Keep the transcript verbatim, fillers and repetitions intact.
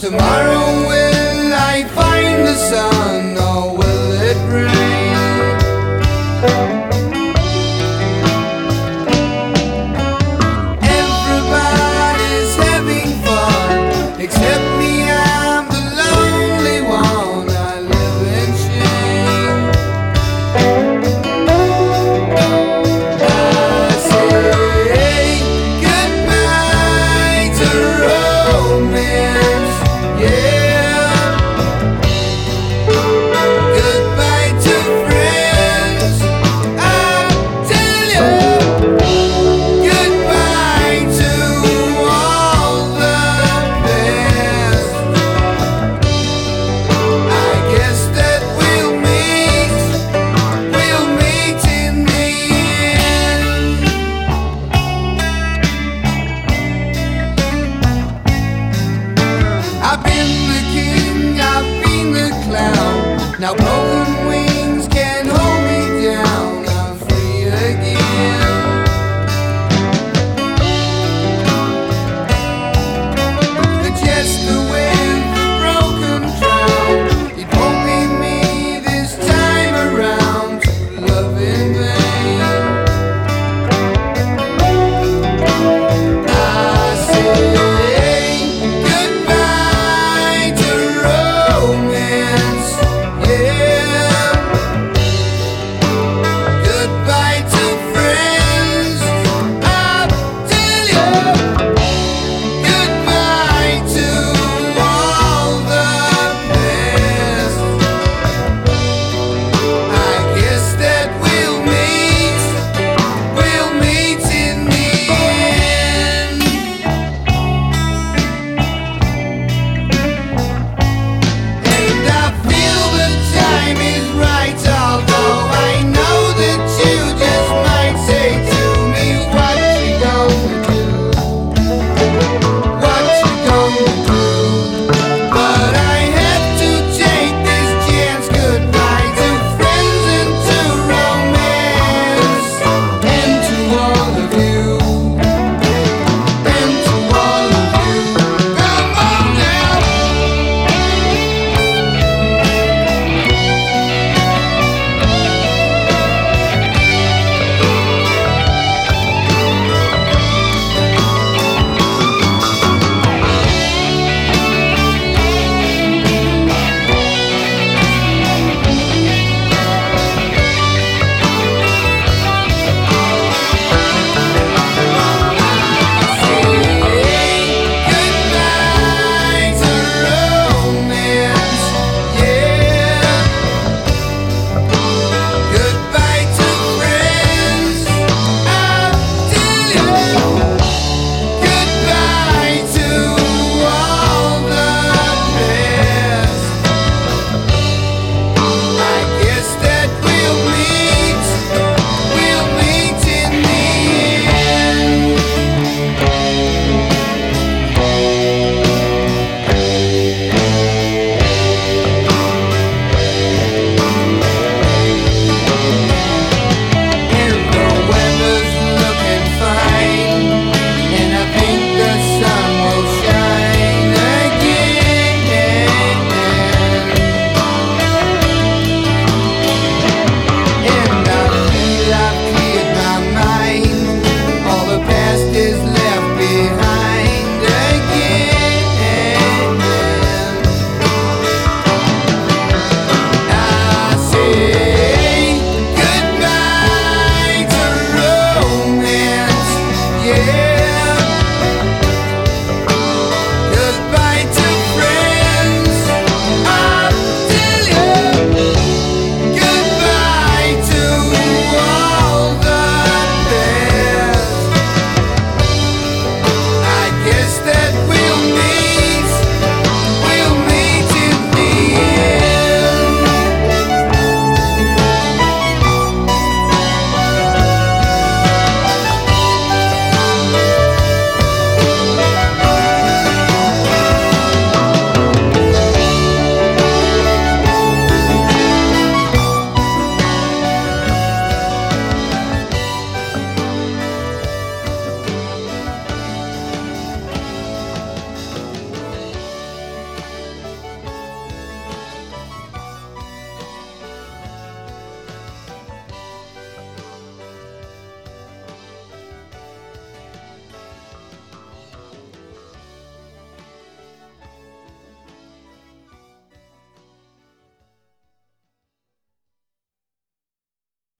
Tomorrow will I find the sun, or will it rain? Everybody's having fun except me, I'm the lonely one. I live in shame. I say goodbye to romance. Yeah, goodbye to friends. I tell you, goodbye to all the past. I guess that we'll meet, we'll meet in the end. I've been the king, I've been the clown. Now broken